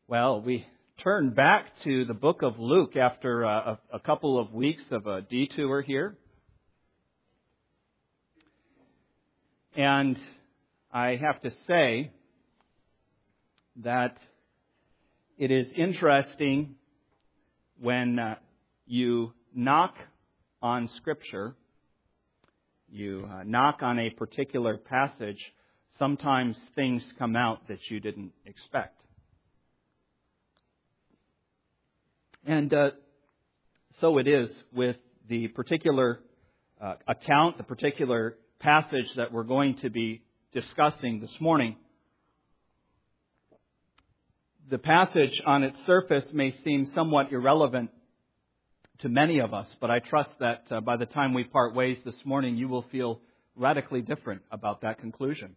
Well, we turn back to the book of Luke after a couple of weeks of a detour here. And I have to say that it is interesting when you knock on Scripture, you knock on a particular passage, sometimes things come out that you didn't expect. And so it is with the particular account, the particular passage that we're going to be discussing this morning. The passage on its surface may seem somewhat irrelevant to many of us, but I trust that by the time we part ways this morning, you will feel radically different about that conclusion.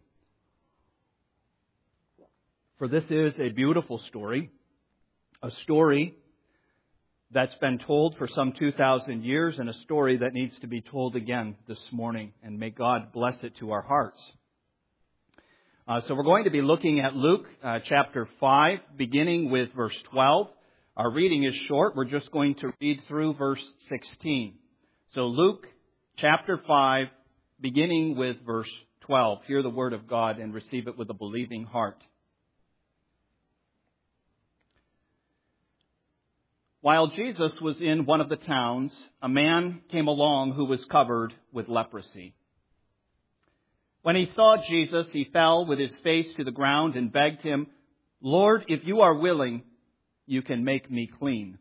For this is a beautiful story, a story that's been told for some 2,000 years and a story that needs to be told again this morning. And may God bless it to our hearts. So we're going to be looking at Luke chapter 5, beginning with verse 12. Our reading is short. We're just going to read through verse 16. So Luke chapter 5, beginning with verse 12. Hear the word of God and receive it with a believing heart. While Jesus was in one of the towns, a man came along who was covered with leprosy. When he saw Jesus, he fell with his face to the ground and begged him, "Lord, if you are willing, you can make me clean."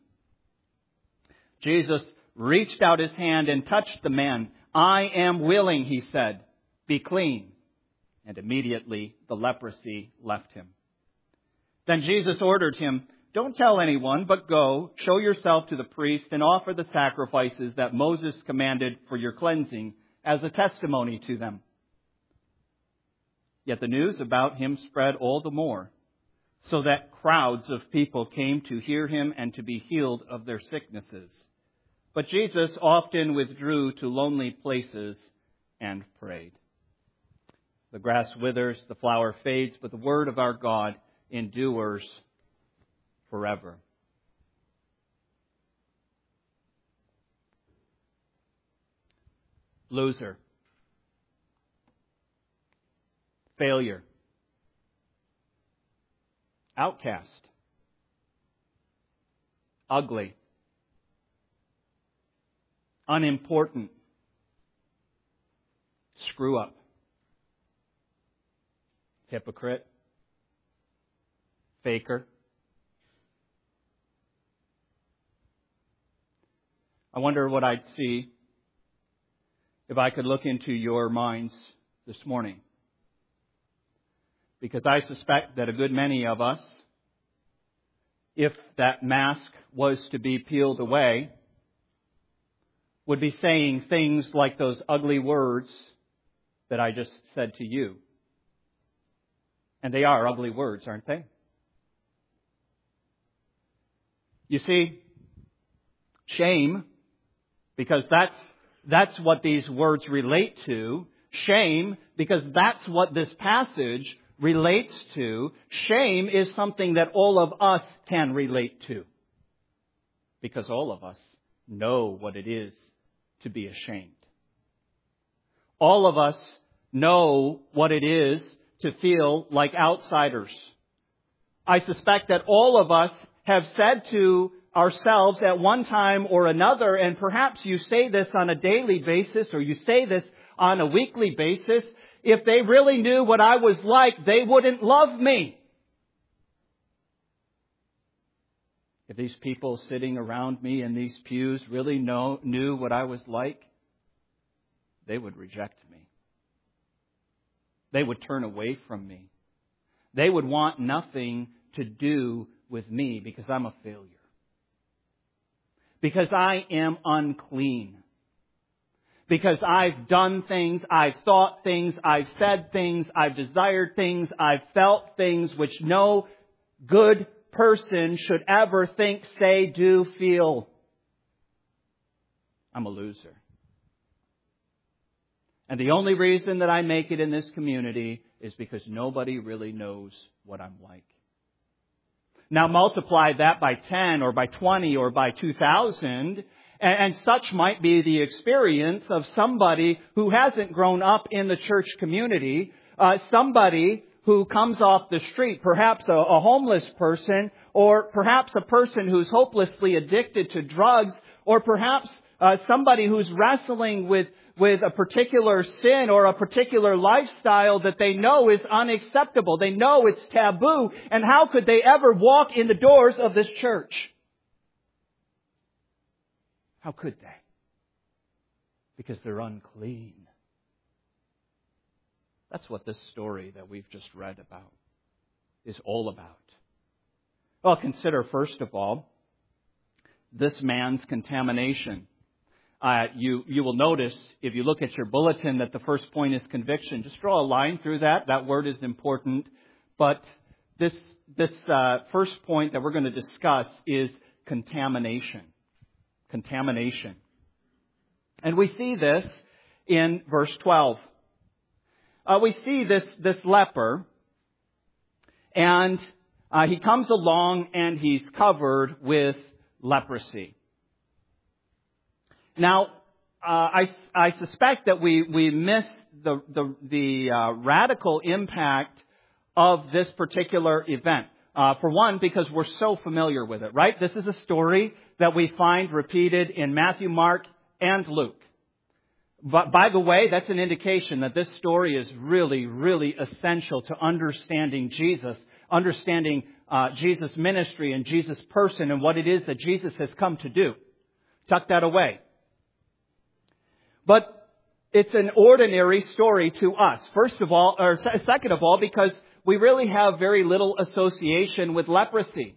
Jesus reached out his hand and touched the man. "I am willing," he said, "be clean." And immediately the leprosy left him. Then Jesus ordered him, "Don't tell anyone, but go, show yourself to the priest and offer the sacrifices that Moses commanded for your cleansing as a testimony to them." Yet the news about him spread all the more, so that crowds of people came to hear him and to be healed of their sicknesses. But Jesus often withdrew to lonely places and prayed. The grass withers, the flower fades, but the word of our God endures forever. Loser. Failure. Outcast. Ugly. Unimportant. Screw up. Hypocrite. Faker. I wonder what I'd see if I could look into your minds this morning. Because I suspect that a good many of us, if that mask was to be peeled away, would be saying things like those ugly words that I just said to you. And they are ugly words, aren't they? You see, shame, because that's what these words relate to. Shame, because that's what this passage relates to. Shame is something that all of us can relate to. Because all of us know what it is to be ashamed. All of us know what it is to feel like outsiders. I suspect that all of us have said to ourselves at one time or another, and perhaps you say this on a daily basis or you say this on a weekly basis, if they really knew what I was like, they wouldn't love me. If these people sitting around me in these pews really knew what I was like, they would reject me. They would turn away from me. They would want nothing to do with me because I'm a failure. Because I am unclean. Because I've done things, I've thought things, I've said things, I've desired things, I've felt things which no good person should ever think, say, do, feel. I'm a loser. And the only reason that I make it in this community is because nobody really knows what I'm like. Now multiply that by 10 or by 20 or by 2,000, and such might be the experience of somebody who hasn't grown up in the church community, somebody who comes off the street, perhaps a homeless person, or perhaps a person who's hopelessly addicted to drugs, or perhaps somebody who's wrestling with a particular sin or a particular lifestyle that they know is unacceptable. They know it's taboo. And how could they ever walk in the doors of this church? How could they? Because they're unclean. That's what this story that we've just read about is all about. Well, consider first of all this man's contamination. You will notice, if you look at your bulletin, that the first point is conviction. Just draw a line through that. That word is important. But this first point that we're going to discuss is contamination. Contamination. And we see this in verse 12. We see this leper, and he comes along and he's covered with leprosy. Now, I suspect that we miss the radical impact of this particular event. For one, because we're so familiar with it, right? This is a story that we find repeated in Matthew, Mark, and Luke. But by the way, that's an indication that this story is really, really essential to understanding Jesus, understanding Jesus' ministry and Jesus' person and what it is that Jesus has come to do. Tuck that away. But it's an ordinary story to us. Second of all, because we really have very little association with leprosy.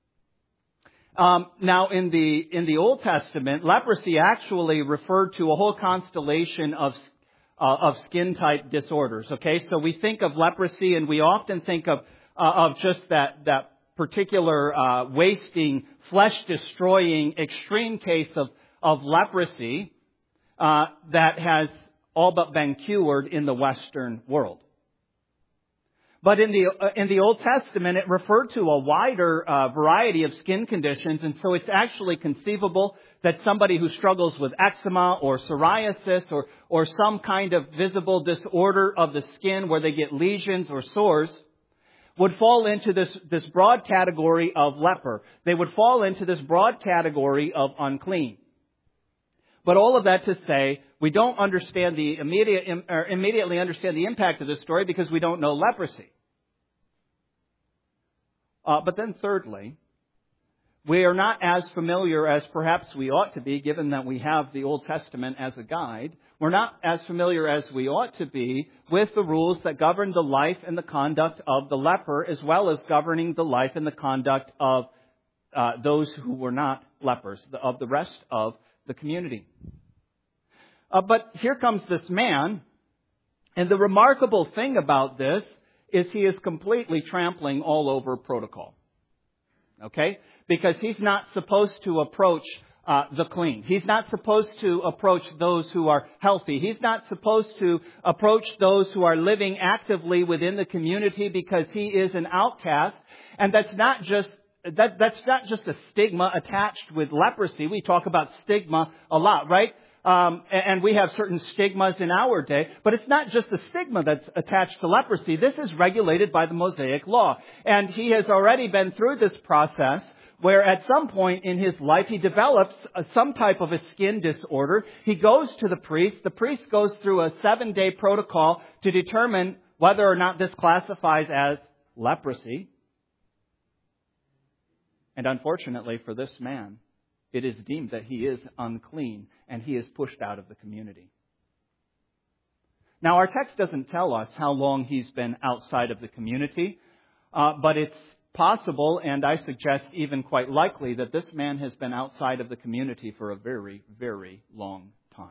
Now, in the Old Testament, leprosy actually referred to a whole constellation of skin type disorders. Okay, so we think of leprosy, and we often think of just that particular wasting, flesh destroying, extreme case of leprosy that has all but been cured in the Western world. But in the Old Testament, it referred to a wider variety of skin conditions, and so it's actually conceivable that somebody who struggles with eczema or psoriasis or some kind of visible disorder of the skin where they get lesions or sores would fall into this broad category of leper. They would fall into this broad category of unclean. But all of that to say, we don't understand immediately understand the impact of this story because we don't know leprosy. But then thirdly, we are not as familiar as perhaps we ought to be, given that we have the Old Testament as a guide. We're not as familiar as we ought to be with the rules that govern the life and the conduct of the leper, as well as governing the life and the conduct of those who were not lepers, of the rest of the community. But here comes this man, and the remarkable thing about this is he is completely trampling all over protocol. Okay? Because he's not supposed to approach the clean. He's not supposed to approach those who are healthy. He's not supposed to approach those who are living actively within the community because he is an outcast. And that's not just a stigma attached with leprosy. We talk about stigma a lot, right? And we have certain stigmas in our day, but it's not just the stigma that's attached to leprosy. This is regulated by the Mosaic Law. And he has already been through this process where at some point in his life he develops some type of a skin disorder. He goes to the priest. The priest goes through a 7-day protocol to determine whether or not this classifies as leprosy. And unfortunately for this man, it is deemed that he is unclean and he is pushed out of the community. Now, our text doesn't tell us how long he's been outside of the community, but it's possible, and I suggest even quite likely, that this man has been outside of the community for a very, very long time.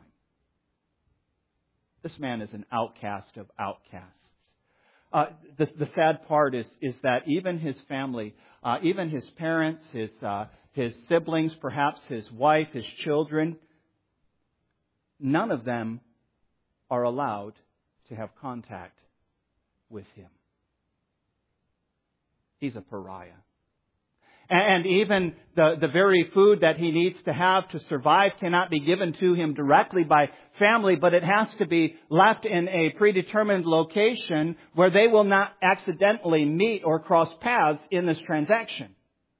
This man is an outcast of outcasts. The sad part is that even his family, even his parents, his siblings, perhaps his wife, his children, none of them are allowed to have contact with him. He's a pariah. And even the very food that he needs to have to survive cannot be given to him directly by family, but it has to be left in a predetermined location where they will not accidentally meet or cross paths in this transaction.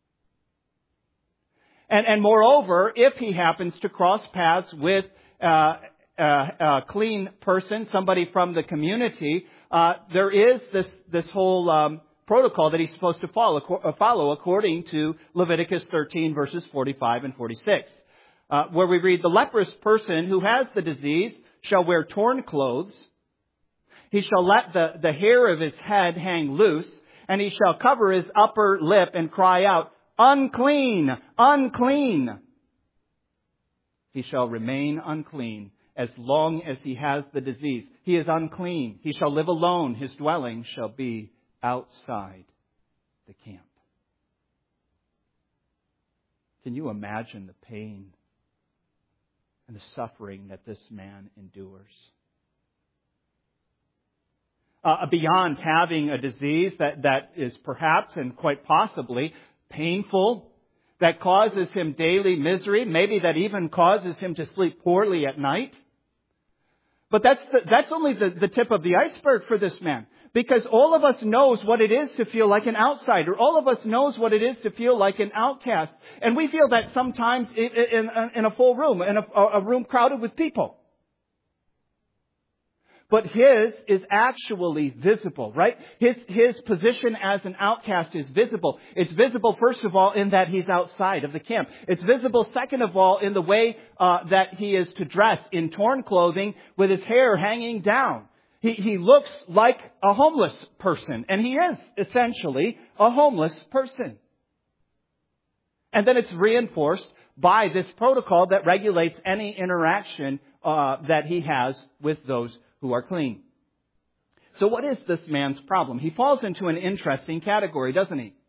And moreover, if he happens to cross paths with a clean person, somebody from the community, there is this whole protocol that he's supposed to follow according to Leviticus 13 verses 45 and 46, where we read, the leprous person who has the disease shall wear torn clothes. He shall let the hair of his head hang loose, and he shall cover his upper lip and cry out, unclean, unclean. He shall remain unclean as long as he has the disease. He is unclean. He shall live alone. His dwelling shall be outside the camp. Can you imagine the pain and the suffering that this man endures? Beyond having a disease that is perhaps and quite possibly painful, that causes him daily misery, maybe that even causes him to sleep poorly at night. But that's only the tip of the iceberg for this man. Because all of us knows what it is to feel like an outsider. All of us knows what it is to feel like an outcast. And we feel that sometimes in a full room, in a room crowded with people. But his is actually visible, right? His position as an outcast is visible. It's visible, first of all, in that he's outside of the camp. It's visible, second of all, in the way that he is to dress, in torn clothing with his hair hanging down. He looks like a homeless person, and he is essentially a homeless person. And then it's reinforced by this protocol that regulates any interaction that he has with those who are clean. So what is this man's problem? He falls into an interesting category, doesn't he?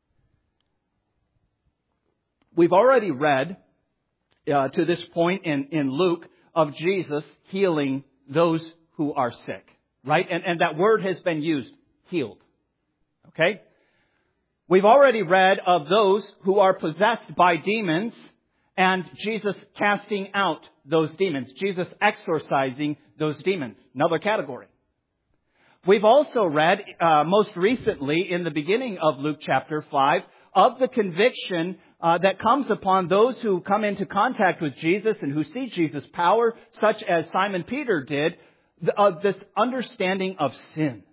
We've already read to this point in Luke of Jesus healing those who are sick, right? And that word has been used, healed. Okay? We've already read of those who are possessed by demons and Jesus casting out those demons. Jesus exorcising those demons. Another category. We've also read, most recently in the beginning of Luke chapter 5, of the conviction that comes upon those who come into contact with Jesus and who see Jesus' power, such as Simon Peter did, this understanding of sin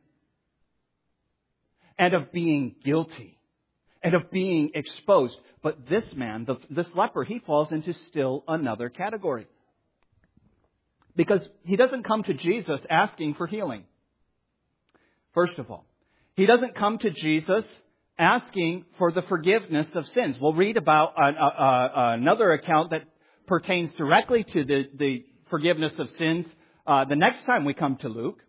and of being guilty and of being exposed. But this man, this leper, he falls into still another category. Because he doesn't come to Jesus asking for healing. First of all, he doesn't come to Jesus asking for the forgiveness of sins. We'll read about another account that pertains directly to the forgiveness of sins the next time we come to Luke.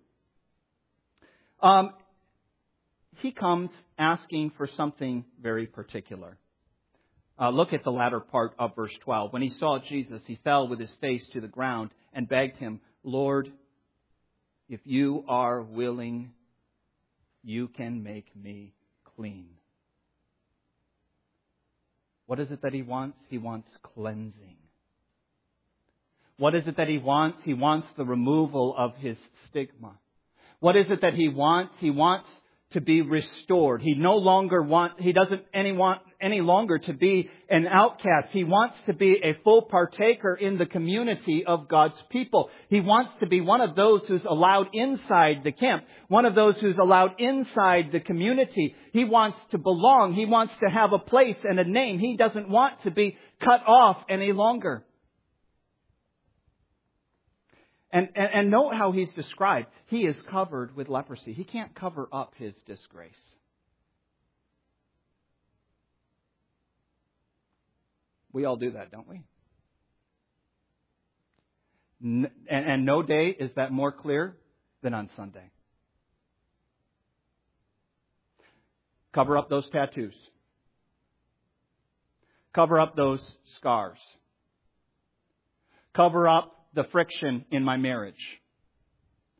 He comes asking for something very particular. Look at the latter part of verse 12. When he saw Jesus, he fell with his face to the ground and begged him, Lord, if you are willing, you can make me clean. What is it that he wants? He wants cleansing. What is it that he wants? He wants the removal of his stigma. What is it that he wants? He wants to be restored. He doesn't want any longer to be an outcast. He wants to be a full partaker in the community of God's people. He wants to be one of those who's allowed inside the camp, one of those who's allowed inside the community. He wants to belong. He wants to have a place and a name. He doesn't want to be cut off any longer. And note how he's described. He is covered with leprosy. He can't cover up his disgrace. We all do that, don't we? And no day is that more clear than on Sunday. Cover up those tattoos. Cover up those scars. Cover up the friction in my marriage.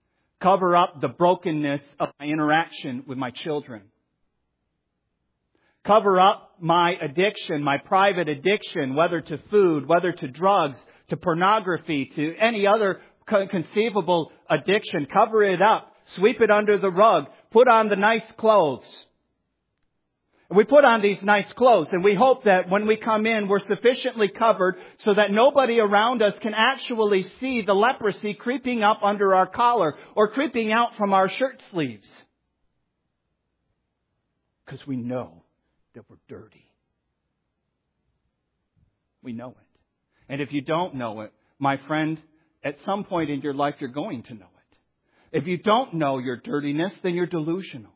Cover up the brokenness of my interaction with my children. Cover up my addiction, my private addiction, whether to food, whether to drugs, to pornography, to any other conceivable addiction. Cover it up. Sweep it under the rug. Put on the nice clothes. We put on these nice clothes and we hope that when we come in, we're sufficiently covered so that nobody around us can actually see the leprosy creeping up under our collar or creeping out from our shirt sleeves. Because we know that we're dirty. We know it. And if you don't know it, my friend, at some point in your life, you're going to know it. If you don't know your dirtiness, then you're delusional.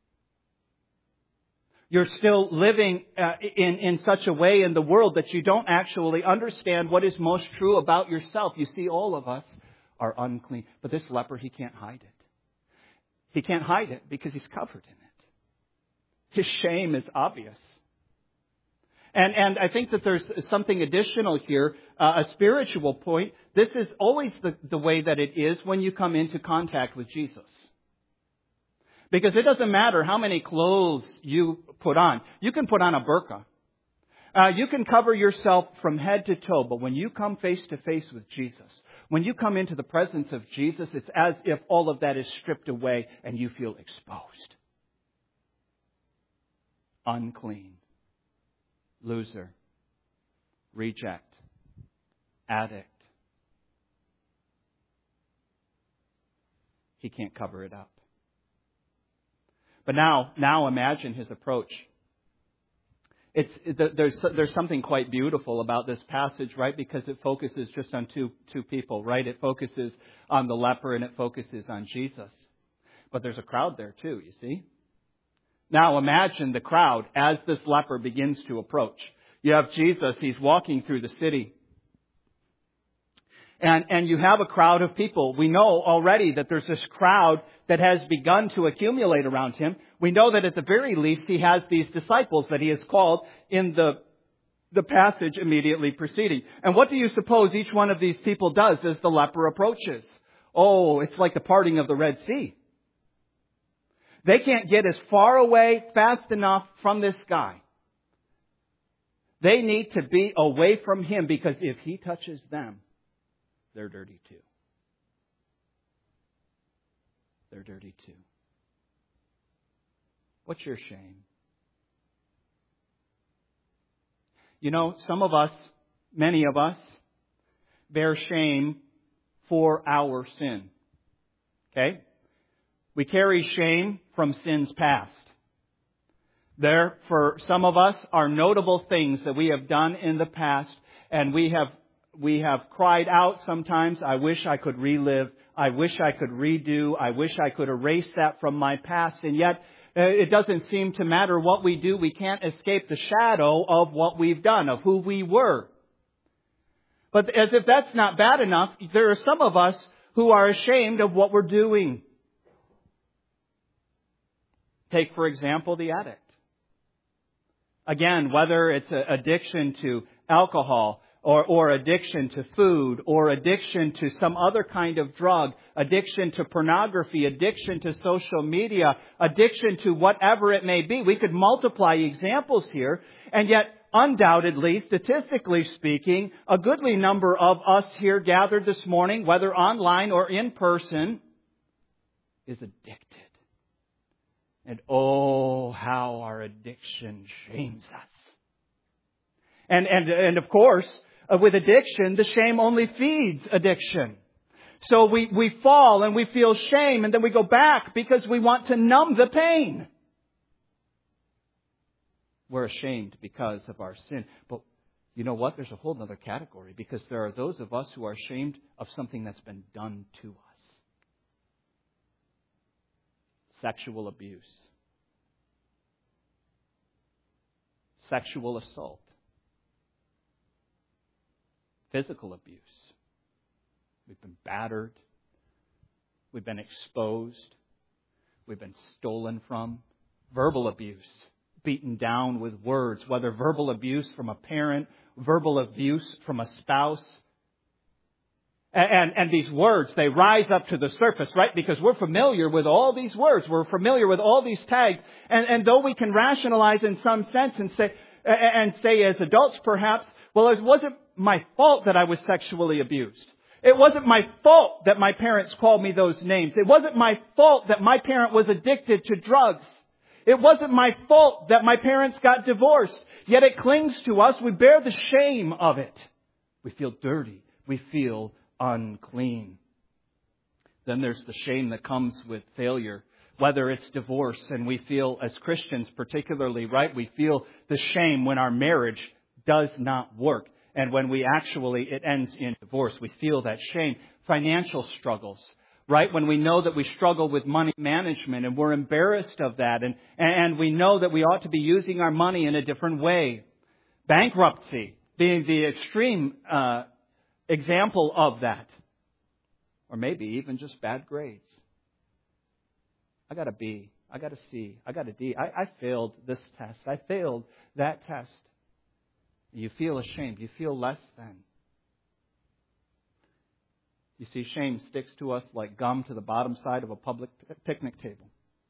You're still living in such a way in the world that you don't actually understand what is most true about yourself. You see, all of us are unclean. But this leper, he can't hide it. He can't hide it because he's covered in it. His shame is obvious. And I think that there's something additional here, a spiritual point. This is always the way that it is when you come into contact with Jesus. Because it doesn't matter how many clothes you put on. You can put on a burqa. You can cover yourself from head to toe. But when you come face to face with Jesus, when you come into the presence of Jesus, it's as if all of that is stripped away and you feel exposed. Unclean. Loser. Reject. Addict. He can't cover it up. But now imagine his approach. There's something quite beautiful about this passage, right? Because it focuses just on two people, right? It focuses on the leper and it focuses on Jesus. But there's a crowd there too, you see? Now imagine the crowd as this leper begins to approach. You have Jesus, he's walking through the city. And you have a crowd of people. We know already that there's this crowd that has begun to accumulate around him. We know that at the very least he has these disciples that he has called in the passage immediately preceding. And what do you suppose each one of these people does as the leper approaches? Oh, it's like the parting of the Red Sea. They can't get as far away fast enough from this guy. They need to be away from him because if he touches them, they're dirty too. They're dirty too. What's your shame? You know, some of us, many of us, bear shame for our sin. Okay? We carry shame from sins past. There, for some of us, are notable things that we have done in the past, and we have cried out sometimes, I wish I could relive, I wish I could redo, I wish I could erase that from my past, and yet it doesn't seem to matter what we do, we can't escape the shadow of what we've done, of who we were. But as if that's not bad enough, there are some of us who are ashamed of what we're doing. Take, for example, the addict. Again, whether it's an addiction to alcohol, or addiction to food, or addiction to some other kind of drug, addiction to pornography, addiction to social media, addiction to whatever it may be. We could multiply examples here, and yet undoubtedly, statistically speaking, a goodly number of us here gathered this morning, whether online or in person, is addicted. And oh, how our addiction shames us. And of course, with addiction, the shame only feeds addiction. So we fall and we feel shame and then we go back because we want to numb the pain. We're ashamed because of our sin. But you know what? There's a whole other category because there are those of us who are ashamed of something that's been done to us. Sexual abuse. Sexual assault. Physical abuse. We've been battered. We've been exposed. We've been stolen from. Verbal abuse. Beaten down with words. Whether verbal abuse from a parent, verbal abuse from a spouse. And these words, they rise up to the surface, right? Because we're familiar with all these words. We're familiar with all these tags. And though we can rationalize in some sense and say as adults perhaps, well, it wasn't my fault that I was sexually abused. It wasn't my fault that my parents called me those names. It wasn't my fault that my parent was addicted to drugs. It wasn't my fault that my parents got divorced. Yet it clings to us. We bear the shame of it. We feel dirty. We feel unclean. Then there's the shame that comes with failure. Whether it's divorce, and we feel as Christians particularly, right, we feel the shame when our marriage does not work. And when it ends in divorce, we feel that shame. Financial struggles, right? When we know that we struggle with money management and we're embarrassed of that, and we know that we ought to be using our money in a different way. Bankruptcy being the extreme example of that. Or maybe even just bad grades. I got a B. I got a C. I got a D. I failed this test. I failed that test. You feel ashamed. You feel less than. You see, shame sticks to us like gum to the bottom side of a public picnic table.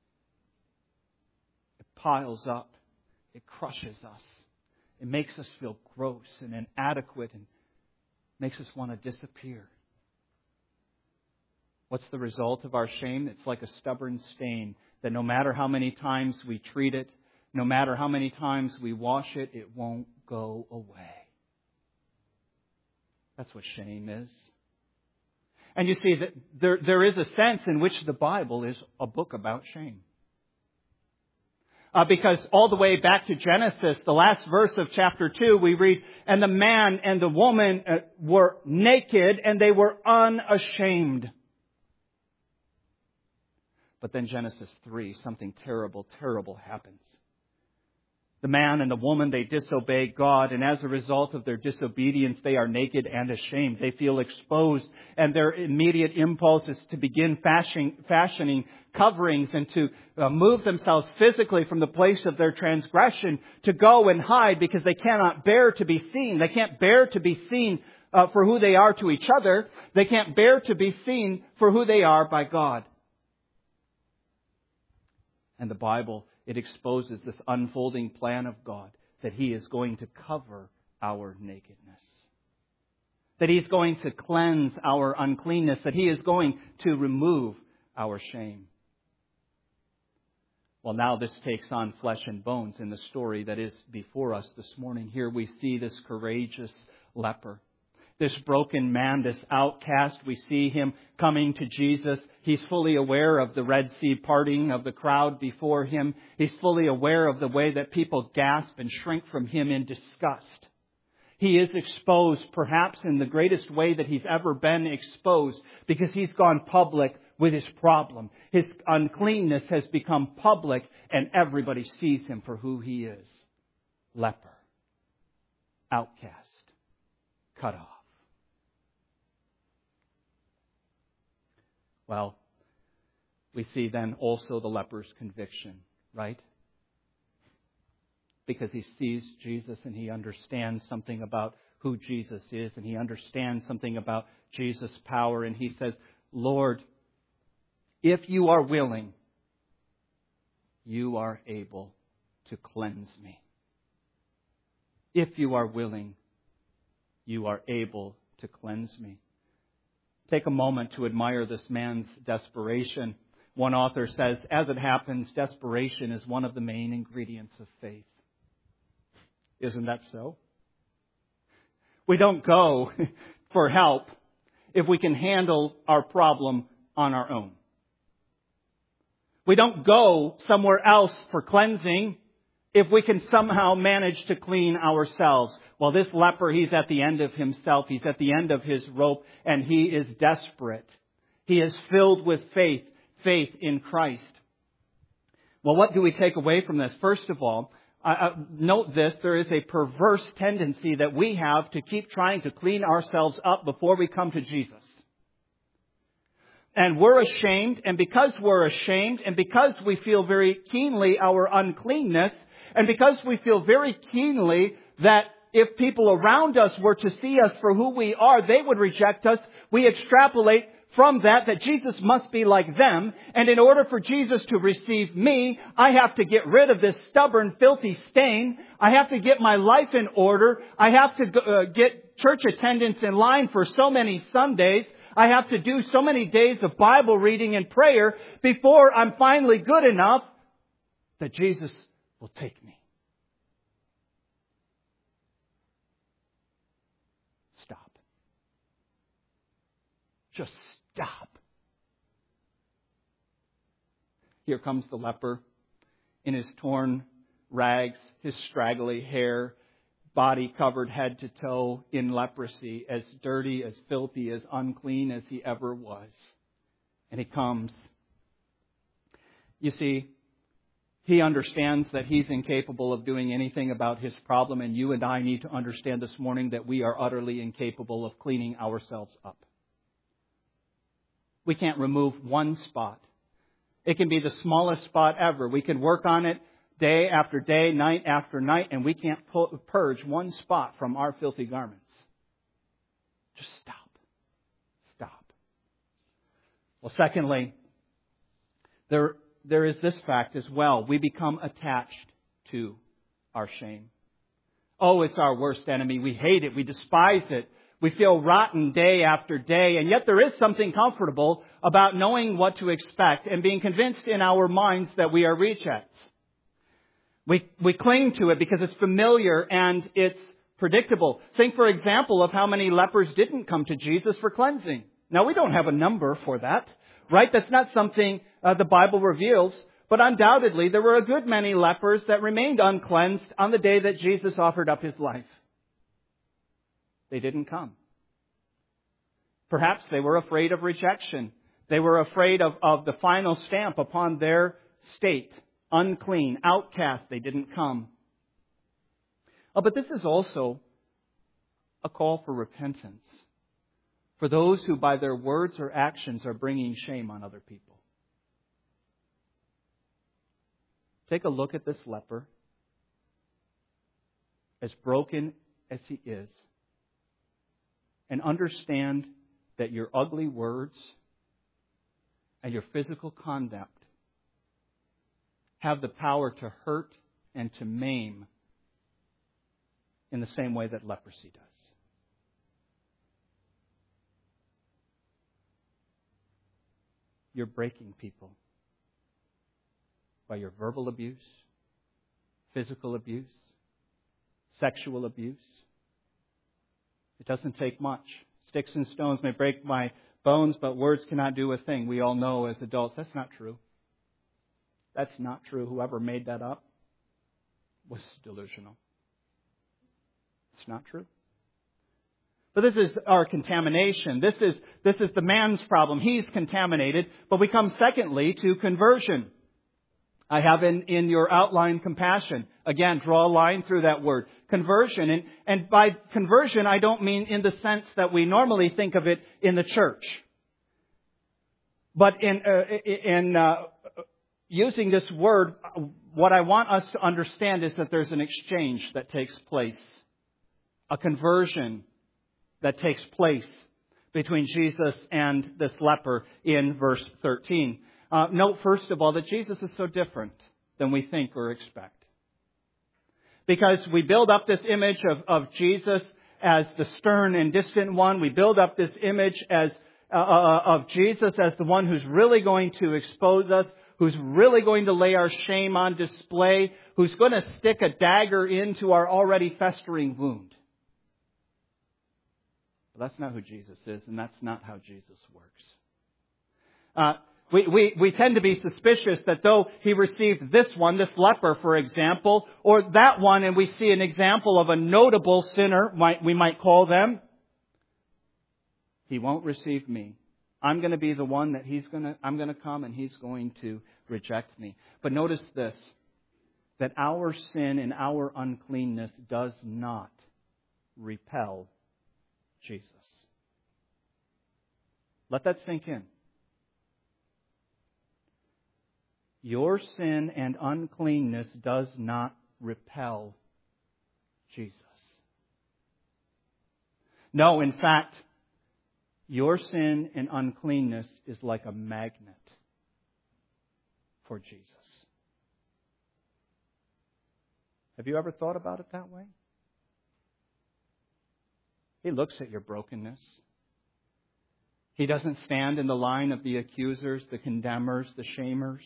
It piles up. It crushes us. It makes us feel gross and inadequate and makes us want to disappear. What's the result of our shame? It's like a stubborn stain that no matter how many times we treat it, no matter how many times we wash it, it won't go away. That's what shame is. And you see that there is a sense in which the Bible is a book about shame. Because all the way back to Genesis, the last verse of chapter 2, we read, and the man and the woman were naked and they were unashamed. But then Genesis 3, something terrible, terrible happens. The man and the woman, they disobey God, and as a result of their disobedience, they are naked and ashamed. They feel exposed, and their immediate impulse is to begin fashioning coverings and to move themselves physically from the place of their transgression to go and hide because they cannot bear to be seen. They can't bear to be seen for who they are to each other. They can't bear to be seen for who they are by God. And the Bible, it exposes this unfolding plan of God that He is going to cover our nakedness. That He's going to cleanse our uncleanness. That He is going to remove our shame. Well, now this takes on flesh and bones in the story that is before us this morning. Here we see this courageous leper. This broken man, this outcast, we see him coming to Jesus. He's fully aware of the Red Sea parting of the crowd before him. He's fully aware of the way that people gasp and shrink from him in disgust. He is exposed perhaps in the greatest way that he's ever been exposed because he's gone public with his problem. His uncleanness has become public and everybody sees him for who he is. Leper. Outcast. Cut off. Well, we see then also the leper's conviction, right? Because he sees Jesus and he understands something about who Jesus is and he understands something about Jesus' power and he says, Lord, if you are willing, you are able to cleanse me. If you are willing, you are able to cleanse me. Take a moment to admire this man's desperation. One author says, as it happens, desperation is one of the main ingredients of faith. Isn't that so? We don't go for help if we can handle our problem on our own. We don't go somewhere else for cleansing if we can somehow manage to clean ourselves. Well, this leper, he's at the end of himself. He's at the end of his rope, and he is desperate. He is filled with faith in Christ. Well, what do we take away from this? First of all, note this, there is a perverse tendency that we have to keep trying to clean ourselves up before we come to Jesus. And we're ashamed, and because we're ashamed, and because we feel very keenly our uncleanness, and because we feel very keenly that if people around us were to see us for who we are, they would reject us. We extrapolate from that Jesus must be like them. And in order for Jesus to receive me, I have to get rid of this stubborn, filthy stain. I have to get my life in order. I have to get church attendance in line for so many Sundays. I have to do so many days of Bible reading and prayer before I'm finally good enough that Jesus will take me. Stop. Just stop. Here comes the leper in his torn rags, his straggly hair, body covered head to toe in leprosy, as dirty, as filthy, as unclean as he ever was. And he comes. You see, he understands that he's incapable of doing anything about his problem, and you and I need to understand this morning that we are utterly incapable of cleaning ourselves up. We can't remove one spot. It can be the smallest spot ever. We can work on it day after day, night after night, and we can't purge one spot from our filthy garments. Just stop. Stop. Well, secondly, there is this fact as well. We become attached to our shame. Oh, it's our worst enemy. We hate it. We despise it. We feel rotten day after day. And yet there is something comfortable about knowing what to expect and being convinced in our minds that we are rejects. We cling to it because it's familiar and it's predictable. Think, for example, of how many lepers didn't come to Jesus for cleansing. Now, we don't have a number for that, right? That's not something the Bible reveals. But undoubtedly, there were a good many lepers that remained uncleansed on the day that Jesus offered up his life. They didn't come. Perhaps they were afraid of rejection. They were afraid of the final stamp upon their state. Unclean, outcast, they didn't come. But this is also a call for repentance for those who by their words or actions are bringing shame on other people. Take a look at this leper, as broken as he is, and understand that your ugly words and your physical conduct have the power to hurt and to maim in the same way that leprosy does. You're breaking people by your verbal abuse, physical abuse, sexual abuse. It doesn't take much. Sticks and stones may break my bones, but words cannot do a thing. We all know as adults that's not true. That's not true. Whoever made that up was delusional. It's not true. But this is our contamination. This is the man's problem. He's contaminated. But we come secondly to conversion. I have in your outline compassion. Again, draw a line through that word. Conversion. And by conversion, I don't mean in the sense that we normally think of it in the church. But in using this word, what I want us to understand is that there's an exchange that takes place. A conversion that takes place between Jesus and this leper in verse 13. Note, first of all, that Jesus is so different than we think or expect. Because we build up this image of Jesus as the stern and distant one. We build up this image of Jesus as the one who's really going to expose us, who's really going to lay our shame on display, who's going to stick a dagger into our already festering wound. But that's not who Jesus is, and that's not how Jesus works. We tend to be suspicious that though he received this leper, for example, or that one, and we see an example of a notable sinner, we might call them, he won't receive me. I'm going to be the one that I'm going to come and he's going to reject me. But notice this, that our sin and our uncleanness does not repel Jesus. Let that sink in. Your sin and uncleanness does not repel Jesus. No, in fact, your sin and uncleanness is like a magnet for Jesus. Have you ever thought about it that way? He looks at your brokenness. He doesn't stand in the line of the accusers, the condemners, the shamers.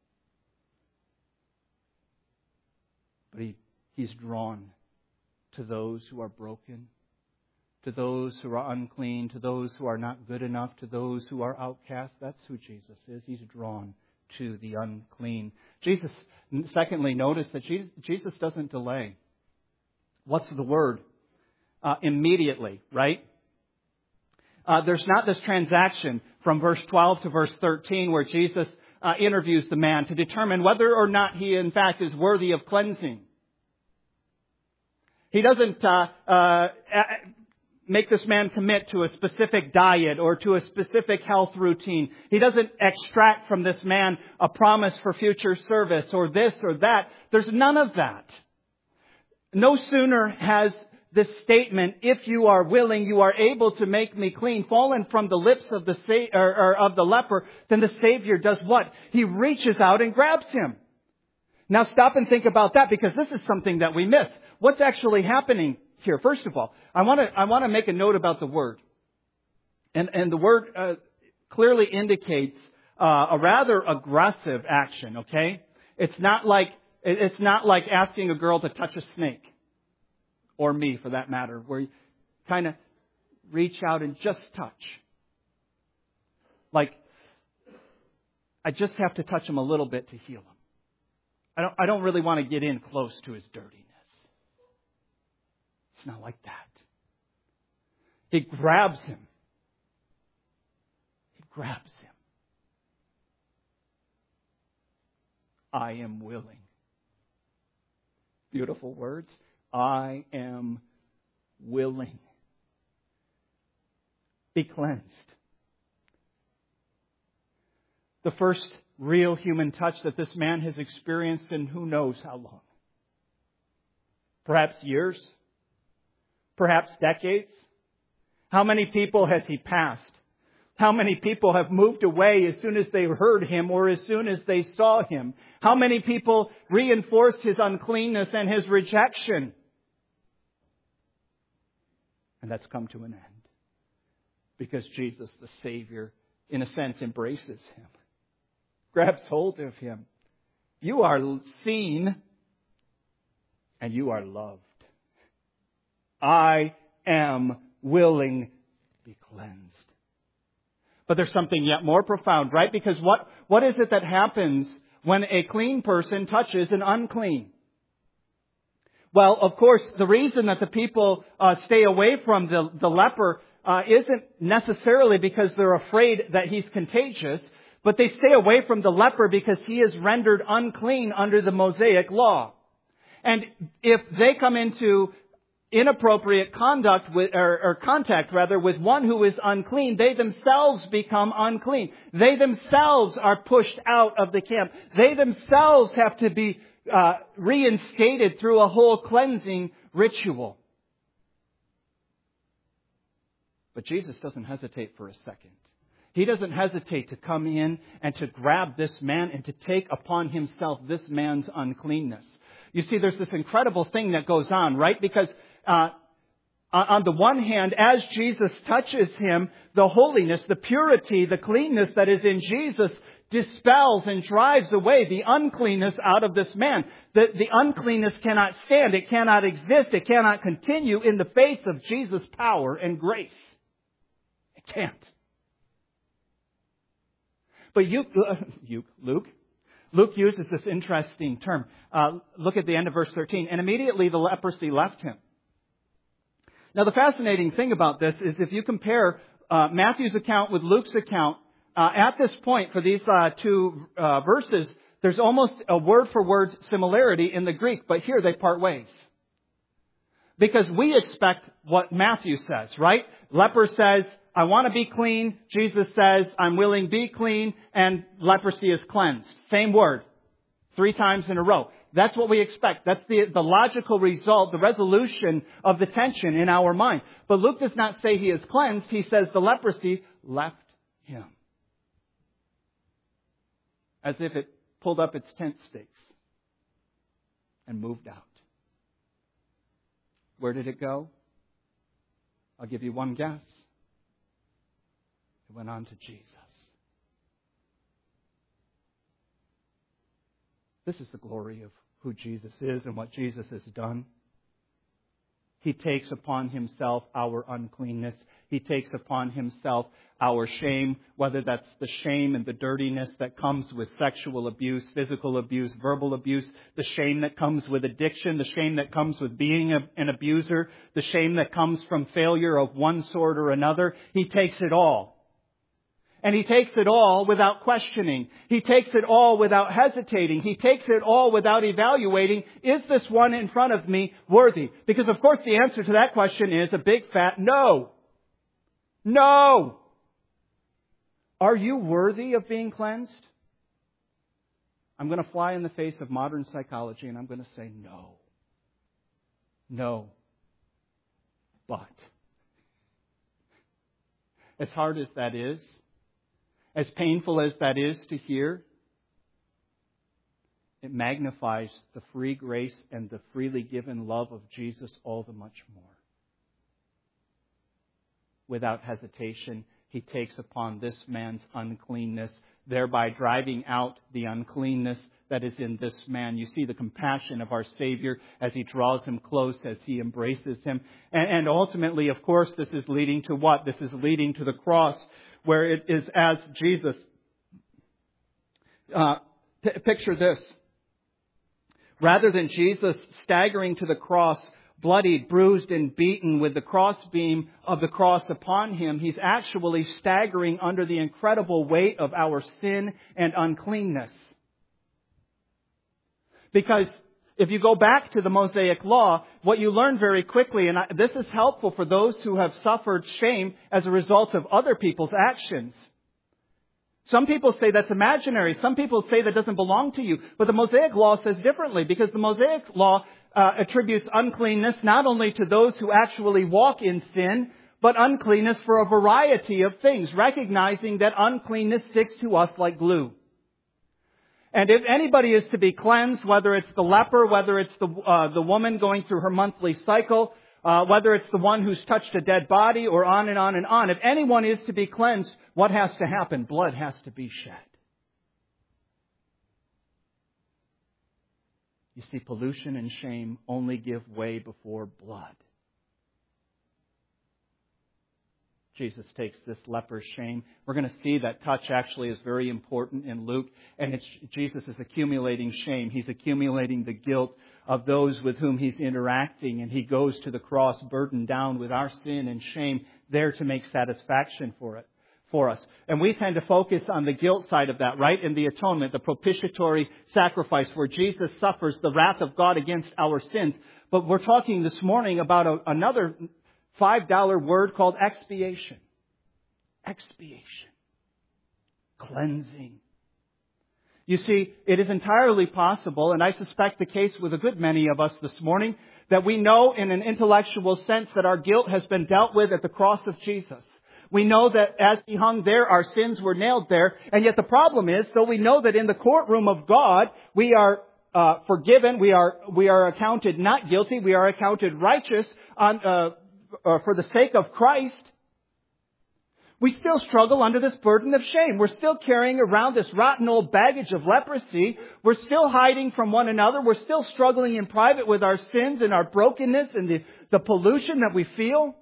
But He's drawn to those who are broken, to those who are unclean, to those who are not good enough, to those who are outcast. That's who Jesus is. He's drawn to the unclean. Jesus, secondly, notice that Jesus doesn't delay. What's the word? Immediately, right? There's not this transaction from verse 12 to verse 13 where Jesus interviews the man to determine whether or not he in fact is worthy of cleansing. He doesn't make this man commit to a specific diet or to a specific health routine. He doesn't extract from this man a promise for future service or this or that. There's none of that. No sooner has this statement, if you are willing, you are able to make me clean, fallen from the lips of the leper, then the Savior does what? He reaches out and grabs him. Now stop and think about that, because this is something that we miss. What's actually happening here? First of all, I want to make a note about the word. And the word clearly indicates a rather aggressive action, okay? It's not like asking a girl to touch a snake. Or me, for that matter, where you kind of reach out and just touch. Like, I just have to touch him a little bit to heal him. I don't really want to get in close to his dirtiness. It's not like that. He grabs him. He grabs him. I am willing. Beautiful words. I am willing. Be cleansed. The first real human touch that this man has experienced in who knows how long. Perhaps years. Perhaps decades. How many people has he passed? How many people have moved away as soon as they heard him or as soon as they saw him? How many people reinforced his uncleanness and his rejection? And that's come to an end. Because Jesus, the Savior, in a sense, embraces him. Grabs hold of him. You are seen and you are loved. I am willing to be cleansed. But there's something yet more profound, right? Because what is it that happens when a clean person touches an unclean? Well, of course, the reason that the people stay away from the leper isn't necessarily because they're afraid that he's contagious, but they stay away from the leper because he is rendered unclean under the Mosaic law. And if they come into inappropriate contact with one who is unclean, they themselves become unclean. They themselves are pushed out of the camp. They themselves have to be reinstated through a whole cleansing ritual. But Jesus doesn't hesitate for a second. He doesn't hesitate to come in and to grab this man and to take upon himself this man's uncleanness. You see, there's this incredible thing that goes on, right? Because on the one hand, as Jesus touches him, the holiness, the purity, the cleanness that is in Jesus dispels and drives away the uncleanness out of this man. The uncleanness cannot stand. It cannot exist. It cannot continue in the face of Jesus' power and grace. It can't. But Luke uses this interesting term. Look at the end of verse 13. And immediately the leprosy left him. Now the fascinating thing about this is if you compare Matthew's account with Luke's account, at this point for these two verses, there's almost a word-for-word similarity in the Greek, but here they part ways. Because we expect what Matthew says, right? Leper says, I want to be clean. Jesus says, I'm willing, be clean. And leprosy is cleansed. Same word. 3 times in a row. That's what we expect. That's the logical result, the resolution of the tension in our mind. But Luke does not say he is cleansed. He says the leprosy left him. As if it pulled up its tent stakes and moved out. Where did it go? I'll give you one guess. It went on to Jesus. This is the glory of who Jesus is and what Jesus has done. He takes upon himself our uncleanness. He takes upon himself our shame, whether that's the shame and the dirtiness that comes with sexual abuse, physical abuse, verbal abuse, the shame that comes with addiction, the shame that comes with being an abuser, the shame that comes from failure of one sort or another. He takes it all. And He takes it all without questioning. He takes it all without hesitating. He takes it all without evaluating, is this one in front of me worthy? Because of course the answer to that question is a big fat no. No! Are you worthy of being cleansed? I'm going to fly in the face of modern psychology and I'm going to say no. No. But as hard as that is, as painful as that is to hear, it magnifies the free grace and the freely given love of Jesus all the much more. Without hesitation, He takes upon this man's uncleanness, thereby driving out the uncleanness that is in this man. You see the compassion of our Savior as He draws him close, as He embraces him. And ultimately, of course, this is leading to what? This is leading to the cross, where it is as Jesus. Picture this. Rather than Jesus staggering to the cross, bloodied, bruised, and beaten with the crossbeam of the cross upon Him, He's actually staggering under the incredible weight of our sin and uncleanness. Because if you go back to the Mosaic Law, what you learn very quickly, and this is helpful for those who have suffered shame as a result of other people's actions. Some people say that's imaginary. Some people say that doesn't belong to you. But the Mosaic Law says differently, because the Mosaic Law attributes uncleanness not only to those who actually walk in sin, but uncleanness for a variety of things, recognizing that uncleanness sticks to us like glue. And if anybody is to be cleansed, whether it's the leper, whether it's the woman going through her monthly cycle, whether it's the one who's touched a dead body, or on and on and on, if anyone is to be cleansed, what has to happen? Blood has to be shed. You see, pollution and shame only give way before blood. Jesus takes this leper's shame. We're going to see that touch actually is very important in Luke. And Jesus is accumulating shame. He's accumulating the guilt of those with whom He's interacting. And He goes to the cross burdened down with our sin and shame, there to make satisfaction for us. And we tend to focus on the guilt side of that, right? In the atonement, the propitiatory sacrifice, where Jesus suffers the wrath of God against our sins. But we're talking this morning about another $5 word called expiation. Expiation. Cleansing. You see, it is entirely possible, and I suspect the case with a good many of us this morning, that we know in an intellectual sense that our guilt has been dealt with at the cross of Jesus. We know that as He hung there, our sins were nailed there. And yet the problem is, though we know that in the courtroom of God, we are forgiven, we are accounted not guilty, we are accounted righteous for the sake of Christ, we still struggle under this burden of shame. We're still carrying around this rotten old baggage of leprosy. We're still hiding from one another. We're still struggling in private with our sins and our brokenness and the pollution that we feel.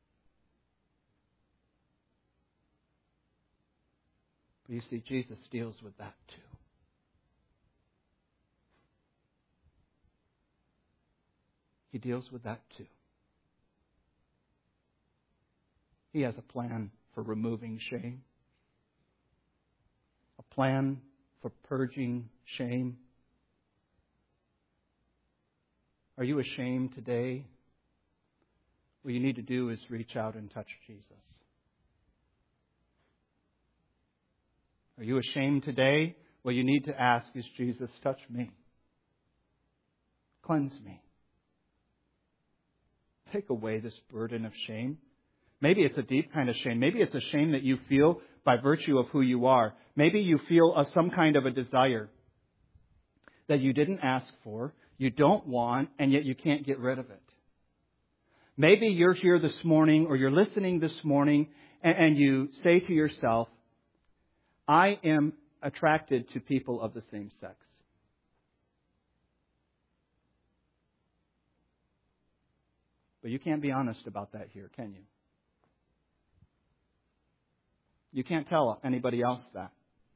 But you see, Jesus deals with that too. He deals with that too. He has a plan for removing shame. A plan for purging shame. Are you ashamed today? What you need to do is reach out and touch Jesus. Are you ashamed today? What you need to ask is, Jesus, touch me. Cleanse me. Take away this burden of shame. Maybe it's a deep kind of shame. Maybe it's a shame that you feel by virtue of who you are. Maybe you feel some kind of a desire that you didn't ask for, you don't want, and yet you can't get rid of it. Maybe you're here this morning or you're listening this morning and you say to yourself, I am attracted to people of the same sex. But you can't be honest about that here, can you? You can't tell anybody else that.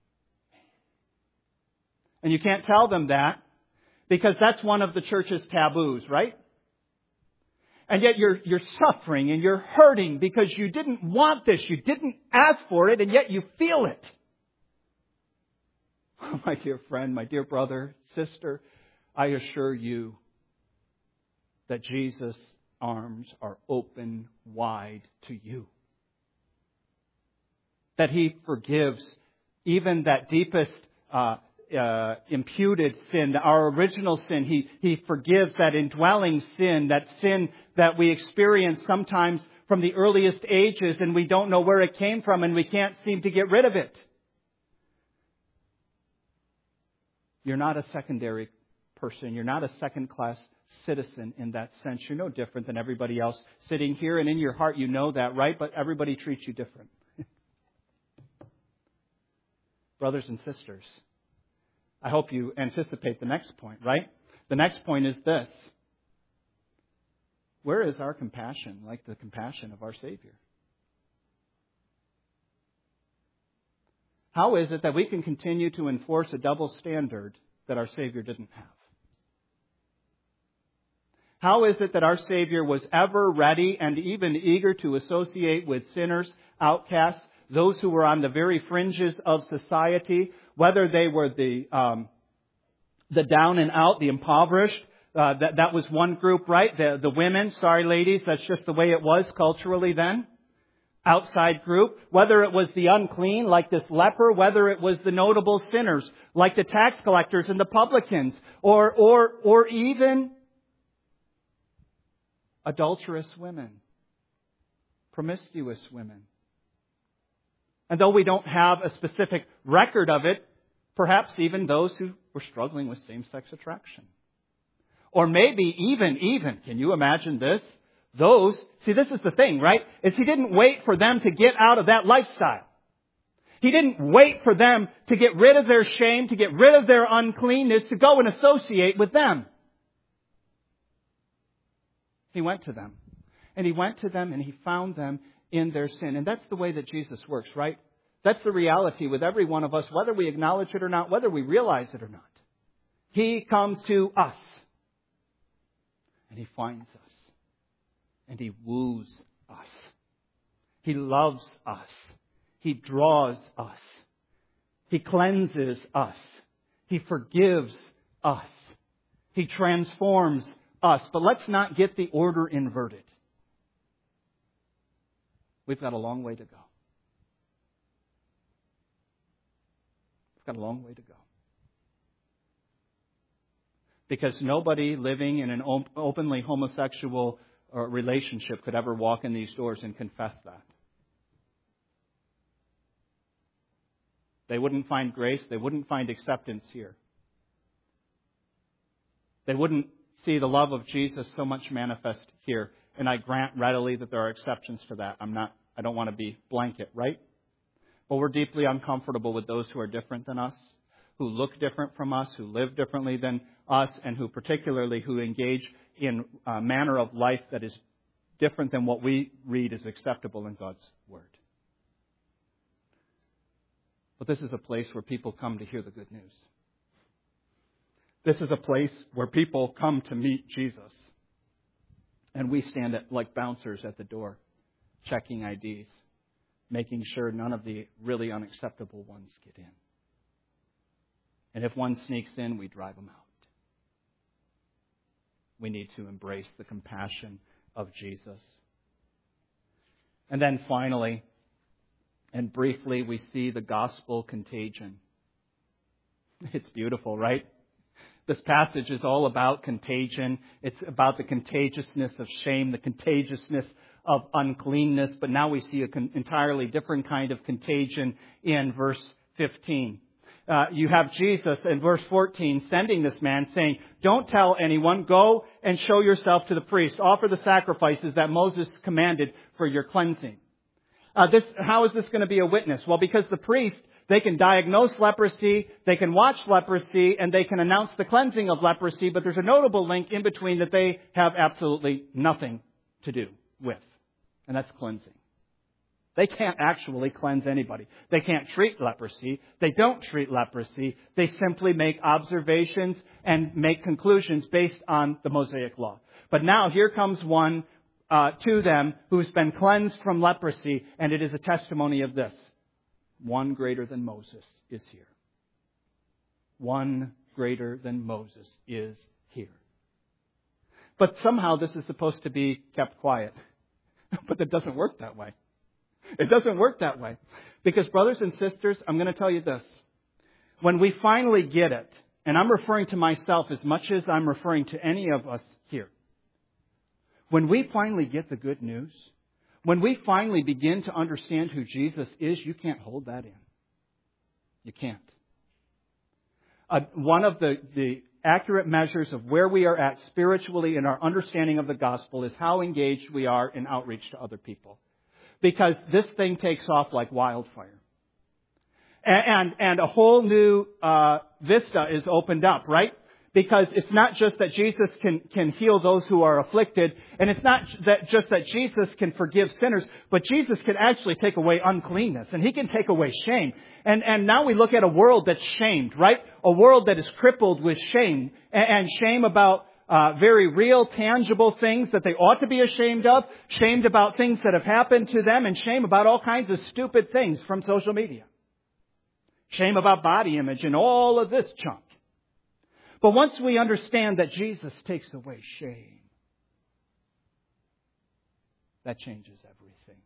And you can't tell them that because that's one of the church's taboos, right? And yet you're suffering and you're hurting because you didn't want this. You didn't ask for it, and yet you feel it. Oh, my dear friend, my dear brother, sister, I assure you that Jesus' arms are open wide to you. That He forgives even that deepest imputed sin, our original sin. He forgives that indwelling sin that we experience sometimes from the earliest ages, and we don't know where it came from and we can't seem to get rid of it. You're not a secondary person. You're not a second-class citizen in that sense. You're no different than everybody else sitting here, and in your heart you know that, right? But everybody treats you different. Brothers and sisters, I hope you anticipate the next point, right? The next point is this. Where is our compassion like the compassion of our Savior? How is it that we can continue to enforce a double standard that our Savior didn't have? How is it that our Savior was ever ready and even eager to associate with sinners, outcasts, those who were on the very fringes of society, whether they were the down and out, the impoverished? That was one group, right? The women, sorry ladies, that's just the way it was culturally then. Outside group, whether it was the unclean like this leper, whether it was the notable sinners like the tax collectors and the publicans, or even adulterous women, promiscuous women. And though we don't have a specific record of it, perhaps even those who were struggling with same-sex attraction. Or maybe even, can you imagine this? See, this is the thing, right? Is He didn't wait for them to get out of that lifestyle. He didn't wait for them to get rid of their shame, to get rid of their uncleanness, to go and associate with them. He went to them. And He went to them and He found them in their sin. And that's the way that Jesus works, right? That's the reality with every one of us, whether we acknowledge it or not, whether we realize it or not. He comes to us. And He finds us. And He woos us. He loves us. He draws us. He cleanses us. He forgives us. He transforms us. But let's not get the order inverted. We've got a long way to go. We've got a long way to go. Because nobody living in an openly homosexual relationship could ever walk in these doors and confess that. They wouldn't find grace. They wouldn't find acceptance here. They wouldn't see the love of Jesus so much manifest here. And I grant readily that there are exceptions to that. I don't want to be blanket, right? But we're deeply uncomfortable with those who are different than us, who look different from us, who live differently than us, and who engage in a manner of life that is different than what we read is acceptable in God's Word. But this is a place where people come to hear the good news. This is a place where people come to meet Jesus. And we stand like bouncers at the door, checking IDs, making sure none of the really unacceptable ones get in. And if one sneaks in, we drive them out. We need to embrace the compassion of Jesus. And then finally, and briefly, we see the gospel contagion. It's beautiful, right? This passage is all about contagion. It's about the contagiousness of shame, the contagiousness of uncleanness. But now we see an entirely different kind of contagion in verse 15. You have Jesus in verse 14 sending this man saying, don't tell anyone, go and show yourself to the priest. Offer the sacrifices that Moses commanded for your cleansing. How is this going to be a witness? Well, because the priest, they can diagnose leprosy, they can watch leprosy, and they can announce the cleansing of leprosy, but there's a notable link in between that they have absolutely nothing to do with, and that's cleansing. They can't actually cleanse anybody. They can't treat leprosy. They don't treat leprosy. They simply make observations and make conclusions based on the Mosaic law. But now here comes one to them who's been cleansed from leprosy, and it is a testimony of this. One greater than Moses is here. One greater than Moses is here. But somehow this is supposed to be kept quiet. But it doesn't work that way. It doesn't work that way. Because, brothers and sisters, I'm going to tell you this. When we finally get it, and I'm referring to myself as much as I'm referring to any of us here. When we finally get the good news, when we finally begin to understand who Jesus is, you can't hold that in. You can't. One of the accurate measures of where we are at spiritually in our understanding of the gospel is how engaged we are in outreach to other people. Because this thing takes off like wildfire. And a whole new vista is opened up, right? Because it's not just that Jesus can heal those who are afflicted, and it's not just that Jesus can forgive sinners, but Jesus can actually take away uncleanness, and He can take away shame. And now we look at a world that's shamed, right? A world that is crippled with shame, and shame about very real, tangible things that they ought to be ashamed of, shamed about things that have happened to them, and shame about all kinds of stupid things from social media. Shame about body image and all of this junk. But once we understand that Jesus takes away shame, that changes everything.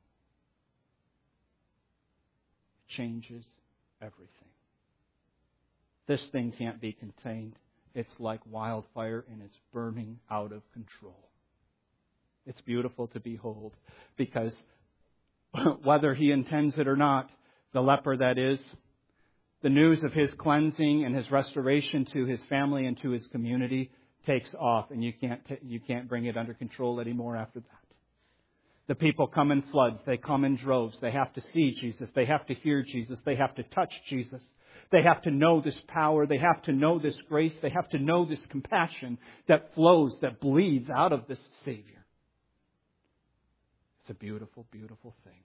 It changes everything. This thing can't be contained. It's like wildfire and it's burning out of control. It's beautiful to behold because whether he intends it or not, the leper that is, the news of his cleansing and his restoration to his family and to his community takes off, and you can't bring it under control anymore after that. The people come in floods. They come in droves. They have to see Jesus. They have to hear Jesus. They have to touch Jesus. They have to know this power. They have to know this grace. They have to know this compassion that flows, that bleeds out of this Savior. It's a beautiful, beautiful thing.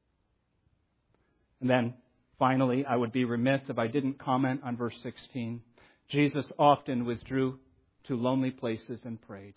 And then, finally, I would be remiss if I didn't comment on verse 16. Jesus often withdrew to lonely places and prayed.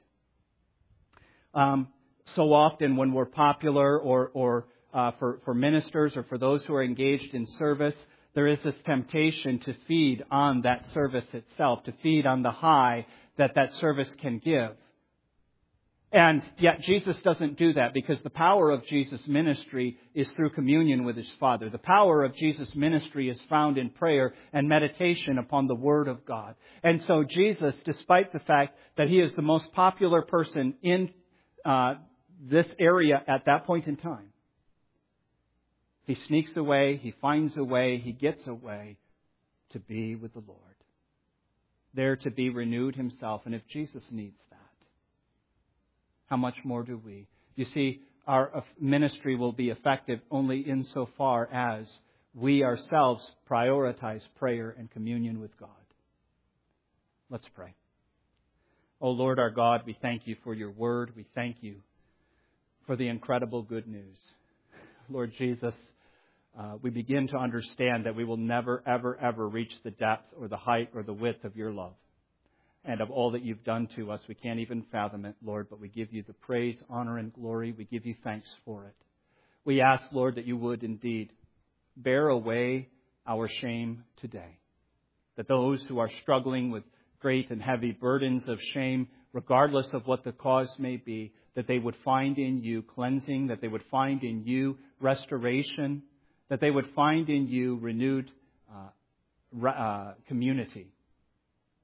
So often when we're popular or for ministers or for those who are engaged in service, there is this temptation to feed on that service itself, to feed on the high that service can give. And yet Jesus doesn't do that because the power of Jesus' ministry is through communion with His Father. The power of Jesus' ministry is found in prayer and meditation upon the Word of God. And so Jesus, despite the fact that He is the most popular person in this area at that point in time, He sneaks away, He finds a way, He gets away to be with the Lord. There to be renewed Himself. And if Jesus needs that, how much more do we? You see, our ministry will be effective only insofar as we ourselves prioritize prayer and communion with God. Let's pray. Oh Lord our God, we thank You for Your Word. We thank You for the incredible good news. Lord Jesus, we begin to understand that we will never, ever, ever reach the depth or the height or the width of Your love. And of all that You've done to us, we can't even fathom it, Lord, but we give You the praise, honor, and glory. We give You thanks for it. We ask, Lord, that You would indeed bear away our shame today. That those who are struggling with great and heavy burdens of shame, regardless of what the cause may be, that they would find in You cleansing, that they would find in You restoration, that they would find in You renewed community.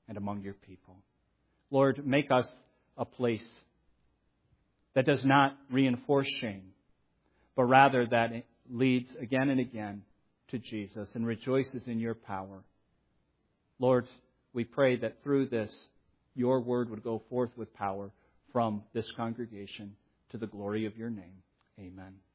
and among your people. Lord, make us a place that does not reinforce shame, but rather that it leads again and again to Jesus and rejoices in your power. Lord, we pray that through this, your word would go forth with power from this congregation to the glory of your name. Amen.